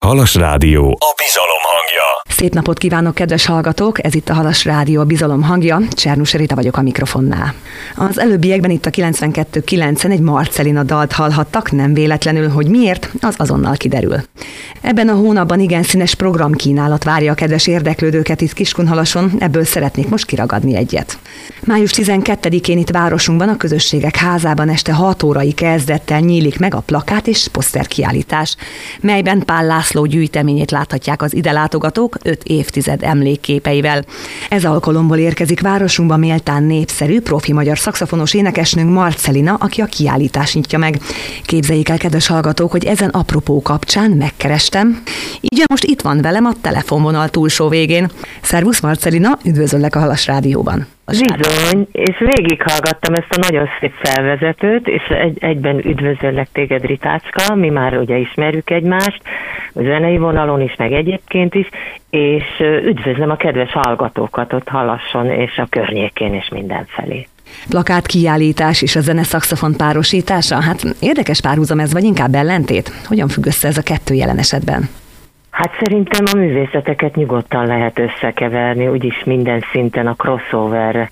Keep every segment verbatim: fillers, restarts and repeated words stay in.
Halas Rádió, a bizalom hangja. Szép napot kívánok, kedves hallgatók! Ez itt a Halas Rádió, a bizalom hangja. Csernus Rita vagyok a mikrofonnál. Az előbbiekben itt a kilencvenkettő kilencen egy Marcellina dalt hallhattak, nem véletlenül, hogy miért, az azonnal kiderül. Ebben a hónapban igen színes programkínálat várja a kedves érdeklődőket itt Kiskunhalason, ebből szeretnék most kiragadni egyet. május tizenkettedikén itt városunkban a Közösségek Házában este hat órai kezdettel nyílik meg a plakát és poszter kiállítás, melyben Pál László gyűjteményét láthatják az ide látogatók öt évtized emlékképeivel. Ez alkalomból érkezik városunkba méltán népszerű, profi magyar szaxofonos énekesnőnk Marcellina, aki a kiállítást nyitja meg. Képzeljék el, kedves hallgatók, hogy ezen apropó kapcsán megkerestem. Így most itt van velem a telefonvonal túlsó végén. Szervusz Marcellina, üdvözöllek a Halas Rádióban. Bizony, és végighallgattam ezt a nagyon szép felvezetőt, és egy, egyben üdvözöllek téged, Ritácska, mi már ugye ismerjük egymást, a zenei vonalon is, meg egyébként is, és üdvözlöm a kedves hallgatókat ott Halasson és a környékén és mindenfelé. Plakát kiállítás és a zene-szaxofon párosítása? Hát érdekes párhuzam ez, vagy inkább ellentét? Hogyan függ össze ez a kettő jelen esetben? Hát szerintem a művészeteket nyugodtan lehet összekeverni, úgyis minden szinten a crossover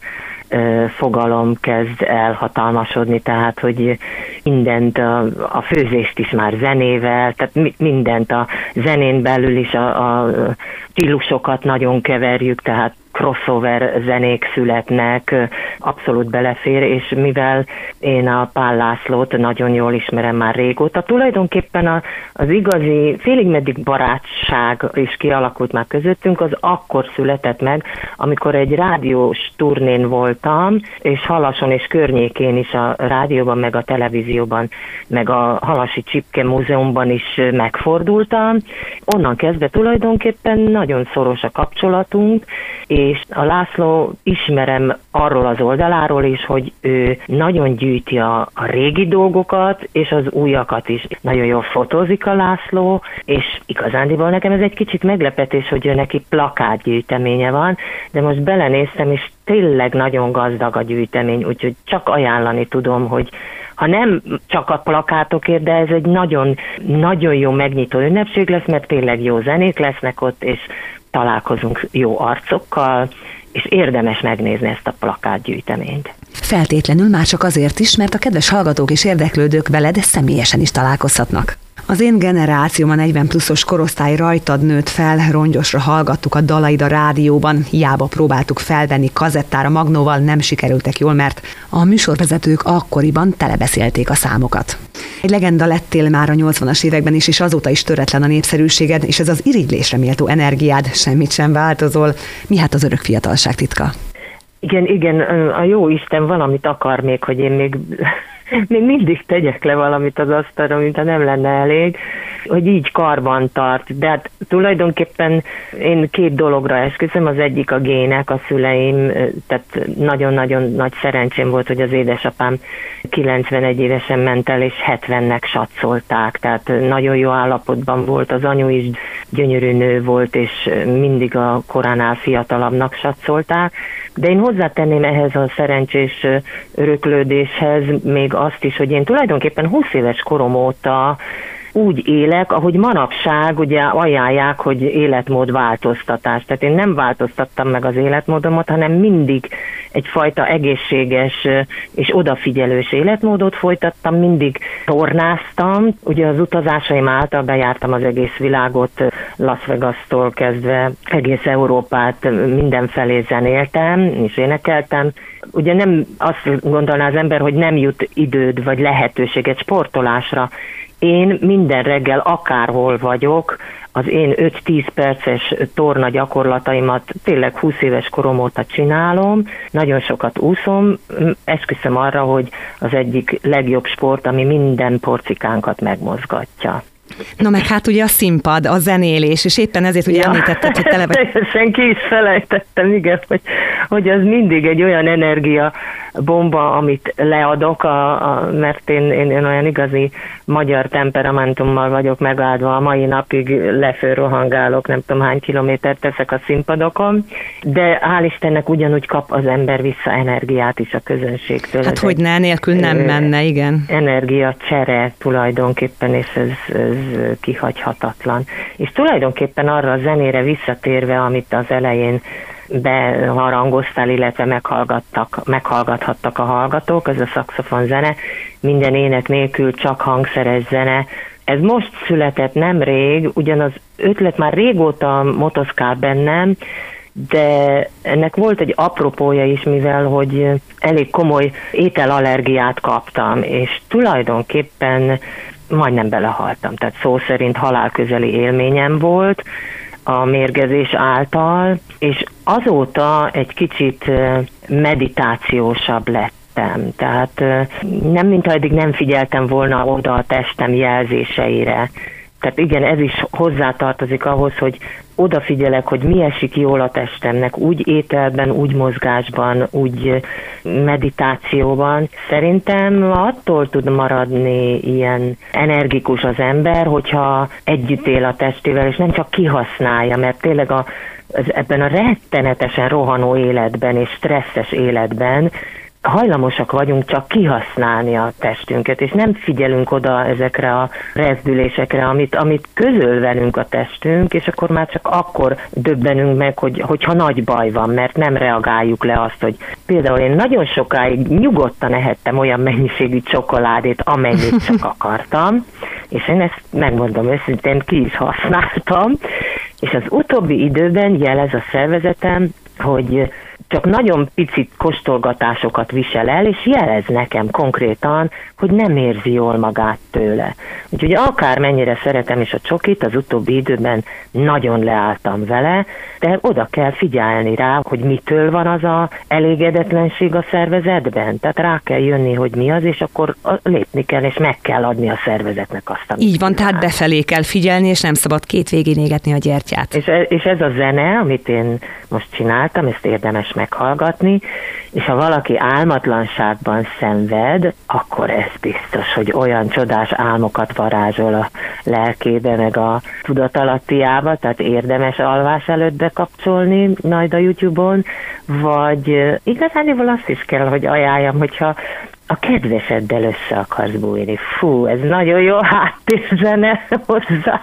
fogalom kezd elhatalmasodni, tehát hogy mindent, a, a főzést is már zenével, tehát mi, mindent a zenén belül is a, a stílusokat nagyon keverjük, tehát crossover zenék születnek, abszolút belefér, és mivel én a Pál Lászlót nagyon jól ismerem már régóta, tulajdonképpen a, az igazi félig-meddig barátság is kialakult már közöttünk, az akkor született meg, amikor egy rádiós turnén voltam, és Halason és környékén is a rádióban, meg a televízióban, meg a Halasi Csipke Múzeumban is megfordultam. Onnan kezdve tulajdonképpen nagyon szoros a kapcsolatunk, és a László ismerem arról az oldaláról is, hogy ő nagyon gyűjti a, a régi dolgokat, és az újakat is. Nagyon jól fotózik a László, és igazándiból nekem ez egy kicsit meglepetés, hogy ő neki plakátgyűjteménye van, de most belenéztem, és tényleg nagyon gazdag a gyűjtemény, úgyhogy csak ajánlani tudom, hogy ha nem csak a plakátokért, de ez egy nagyon, nagyon jó megnyitó ünnepség lesz, mert tényleg jó zenék lesznek ott, és találkozunk jó arcokkal, és érdemes megnézni ezt a plakátgyűjteményt. Feltétlenül már csak azért is, mert a kedves hallgatók és érdeklődők veled személyesen is találkozhatnak. Az én generációm, a negyven pluszos korosztály rajtad nőtt fel, rongyosra hallgattuk a dalaid a rádióban, hiába próbáltuk felvenni kazettára magnóval, nem sikerültek jól, mert a műsorvezetők akkoriban telebeszélték a számokat. Egy legenda lettél már a nyolcvanas években is, és azóta is töretlen a népszerűséged, és ez az irigylésre méltó energiád, semmit sem változol. Mi hát az örök fiatalság titka? Igen, igen, a jó Isten valamit akar még, hogy én még... még mindig tegyek le valamit az asztalra, mintha nem lenne elég, hogy így karban tart. De hát tulajdonképpen én két dologra esküszöm, az egyik a gének, a szüleim, tehát nagyon-nagyon nagy szerencsém volt, hogy az édesapám kilencvenegy évesen ment el, és hetvennek satszolták, tehát nagyon jó állapotban volt, az anyu is gyönyörű nő volt, és mindig a koránál fiatalabbnak satszolták, de én hozzátenném ehhez a szerencsés öröklődéshez még azt is, hogy én tulajdonképpen húsz éves korom óta úgy élek, ahogy manapság ugye ajánlják, hogy életmódváltoztatás. Tehát én nem változtattam meg az életmódomat, hanem mindig egyfajta egészséges és odafigyelős életmódot folytattam, mindig tornáztam. Ugye az utazásaim által bejártam az egész világot, Las Vegas-tól kezdve egész Európát mindenfelé zenéltem és énekeltem. Ugye nem azt gondolná az ember, hogy nem jut időd vagy lehetőséget sportolásra. Én minden reggel akárhol vagyok, az én öt-tíz perces torna gyakorlataimat tényleg húsz éves korom óta csinálom, nagyon sokat úszom, esküszöm arra, hogy az egyik legjobb sport, ami minden porcikánkat megmozgatja. Na meg hát ugye a színpad, a zenélés, és éppen ezért ugye ja, említetted, hogy tele vagy... Teljesen ki is felejtettem, igen, hogy hogy az mindig egy olyan energia bomba, amit leadok, a, a, mert én, én, én olyan igazi magyar temperamentummal vagyok megáldva, a mai napig lefőrohangálok, nem tudom hány kilométert teszek a színpadokon, de hál' Istennek ugyanúgy kap az ember vissza energiát is a közönségtől. Hát hogy ne, nélkül nem menne, igen. Energia csere tulajdonképpen, és ez, ez kihagyhatatlan. És tulajdonképpen arra a zenére visszatérve, amit az elején beharangoztál, illetve meghallgattak, meghallgathattak a hallgatók, ez a szaxofon zene, minden ének nélkül csak hangszeres zene. Ez most született nemrég, ugyan az ötlet már régóta motoszkál bennem, de ennek volt egy apropója is, mivel hogy elég komoly ételallergiát kaptam, és tulajdonképpen majdnem belehaltam, tehát szó szerint halálközeli élményem volt a mérgezés által, és azóta egy kicsit meditációsabb lettem. Tehát nem, mintha eddig nem figyeltem volna oda a testem jelzéseire. Tehát igen, ez is hozzátartozik ahhoz, hogy odafigyelek, hogy mi esik jól a testemnek, úgy ételben, úgy mozgásban, úgy meditációban. Szerintem attól tud maradni ilyen energikus az ember, hogyha együtt él a testével, és nem csak kihasználja, mert tényleg a, az, ebben a rettenetesen rohanó életben és stresszes életben hajlamosak vagyunk csak kihasználni a testünket, és nem figyelünk oda ezekre a rezdülésekre, amit, amit közöl velünk a testünk, és akkor már csak akkor döbbenünk meg, hogy, hogyha nagy baj van, mert nem reagáljuk le azt, hogy például én nagyon sokáig nyugodtan ehettem olyan mennyiségű csokoládét, amennyit csak akartam, és én ezt megmondom őszintén, ki is használtam, és az utóbbi időben jelez a szervezetem, hogy csak nagyon picit kóstolgatásokat visel el, és jelez nekem konkrétan, hogy nem érzi jól magát tőle. Úgyhogy akármennyire szeretem is a csokit, az utóbbi időben nagyon leálltam vele, de oda kell figyelni rá, hogy mitől van az a elégedetlenség a szervezetben. Tehát rá kell jönni, hogy mi az, és akkor lépni kell, és meg kell adni a szervezetnek azt, amit így van, kíván. tehát befelé kell figyelni, és nem szabad két végén égetni a gyertyát. És, és ez a zene, amit én most csináltam, ezt érdemes meghallgatni, és ha valaki álmatlanságban szenved, akkor ez biztos, hogy olyan csodás álmokat varázsol a lelkébe, meg a tudatalattiába, tehát érdemes alvás előtt bekapcsolni majd a YouTube-on, vagy igazániból azt is kell, hogy ajánljam, hogyha a kedveseddel össze akarsz bújni. Fú, ez nagyon jó háttérzene hozzá.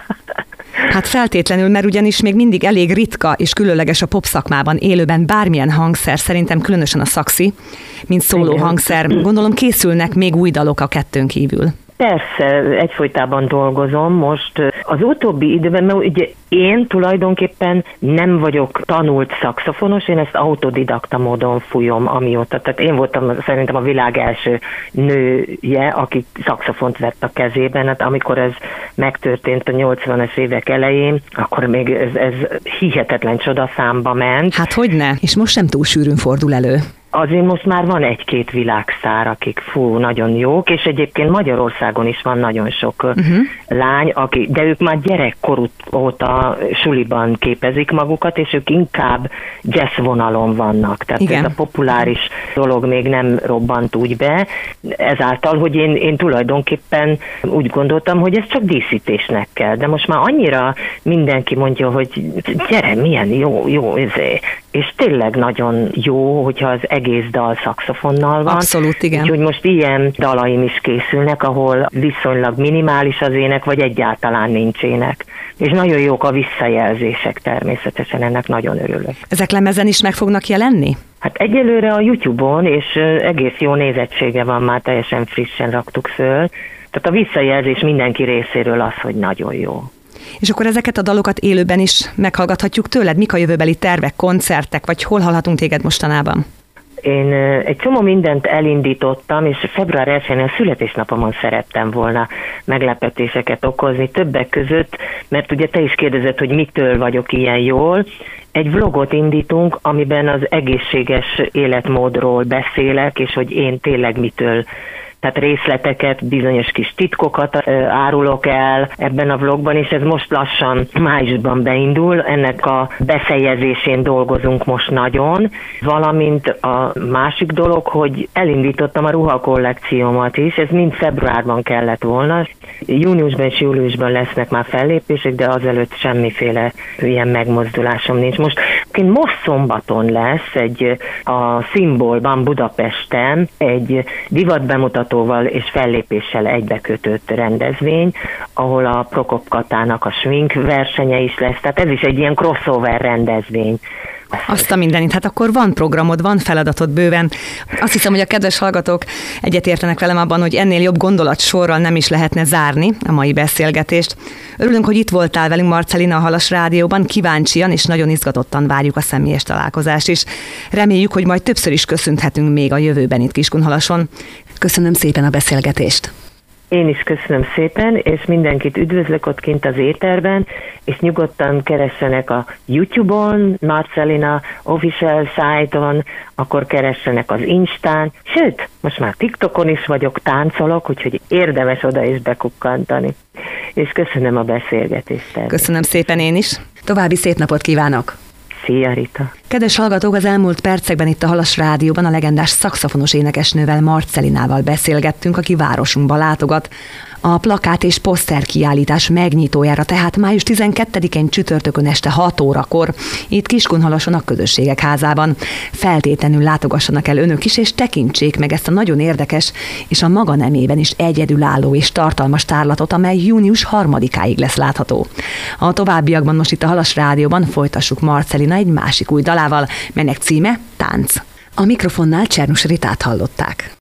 Hát feltétlenül, mert ugyanis még mindig elég ritka és különleges a pop szakmában élőben bármilyen hangszer, szerintem különösen a szaxi, mint szóló hangszer. Gondolom készülnek még új dalok a kettőn kívül. Persze, egyfolytában dolgozom most. Az utóbbi időben, mert ugye én tulajdonképpen nem vagyok tanult szaxofonos, én ezt autodidakta módon fújom amióta. Tehát én voltam szerintem a világ első nője, aki szaxofont vett a kezében. Hát amikor ez megtörtént a nyolcvanas évek elején, akkor még ez, ez hihetetlen csodaszámba ment. Hát hogyne, és most sem túl sűrűn fordul elő. Azért most már van egy-két világsztár, akik fú, nagyon jók, és egyébként Magyarországon is van nagyon sok uh-huh. lány, aki, de ők már gyerekkoruk óta suliban képezik magukat, és ők inkább jazz vonalon vannak. Tehát igen. Ez a populáris dolog még nem robbant úgy be, ezáltal, hogy én, én tulajdonképpen úgy gondoltam, hogy ez csak díszítésnek kell, de most már annyira mindenki mondja, hogy gyere, milyen jó, jó, ezé. És tényleg nagyon jó, hogyha az egész dal szaxofonnal van. Abszolút, igen. Úgyhogy most ilyen dalaim is készülnek, ahol viszonylag minimális az ének, vagy egyáltalán nincs ének. És nagyon jók a visszajelzések természetesen, ennek nagyon örülök. Ezek lemezen is meg fognak jelenni? Hát egyelőre a YouTube-on, és egész jó nézettsége van, már teljesen frissen raktuk föl. Tehát a visszajelzés mindenki részéről az, hogy nagyon jó. És akkor ezeket a dalokat élőben is meghallgathatjuk tőled? Mik a jövőbeli tervek, koncertek, vagy hol hallhatunk téged mostanában? Én egy csomó mindent elindítottam, és február elsején a születésnapomon szerettem volna meglepetéseket okozni, többek között, mert ugye te is kérdezed, hogy mitől vagyok ilyen jól. Egy vlogot indítunk, amiben az egészséges életmódról beszélek, és hogy én tényleg mitől tehát részleteket, bizonyos kis titkokat árulok el ebben a vlogban, és ez most lassan májusban beindul, ennek a befejezésén dolgozunk most nagyon, valamint a másik dolog, hogy elindítottam a ruhakollekciómat is, ez mind februárban kellett volna, júniusban és júliusban lesznek már fellépések, de azelőtt semmiféle ilyen megmozdulásom nincs. Most, most szombaton lesz egy a Szimbolban Budapesten egy divatbemutatóval és fellépéssel egybekötött rendezvény, ahol a Prokop Katának a swing versenye is lesz, tehát ez is egy ilyen crossover rendezvény. Azt a mindenit. Hát akkor van programod, van feladatod bőven. Azt hiszem, hogy a kedves hallgatók egyetértenek velem abban, hogy ennél jobb gondolatsorral nem is lehetne zárni a mai beszélgetést. Örülünk, hogy itt voltál velünk, Marcellina, a Halas Rádióban. Kíváncsian és nagyon izgatottan várjuk a személyes találkozást is. Reméljük, hogy majd többször is köszönhetünk még a jövőben itt Kiskunhalason. Köszönöm szépen a beszélgetést. Én is köszönöm szépen, és mindenkit üdvözlök ott kint az éterben, és nyugodtan keressenek a YouTube-on, Marcellina Official site-on, akkor keressenek az Instán, sőt, most már TikTokon is vagyok, táncolok, úgyhogy érdemes oda is bekukkantani. És köszönöm a beszélgetést. Köszönöm szépen én is. További szép napot kívánok! Szia, Rita! Kedves hallgatók, az elmúlt percekben itt a Halas Rádióban a legendás szaxofonos énekesnővel, Marcellinával beszélgettünk, aki városunkba látogat. A plakát és poszter kiállítás megnyitójára, tehát május tizenkettedikén csütörtökön este hat órakor itt Kiskunhalason a Közösségek Házában. Feltétlenül látogassanak el önök is, és tekintsék meg ezt a nagyon érdekes és a maga nemében is egyedülálló és tartalmas tárlatot, amely június harmadikáig lesz látható. A továbbiakban most itt a Halas Rádióban folytassuk Marcellina egy másik új dalával, melynek címe Tánc. A mikrofonnál Csernus Ritát hallották.